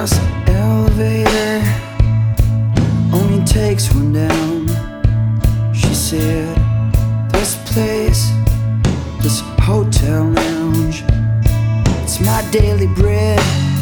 class elevator only takes one down. She said, this place, this hotel lounge, it's my daily bread.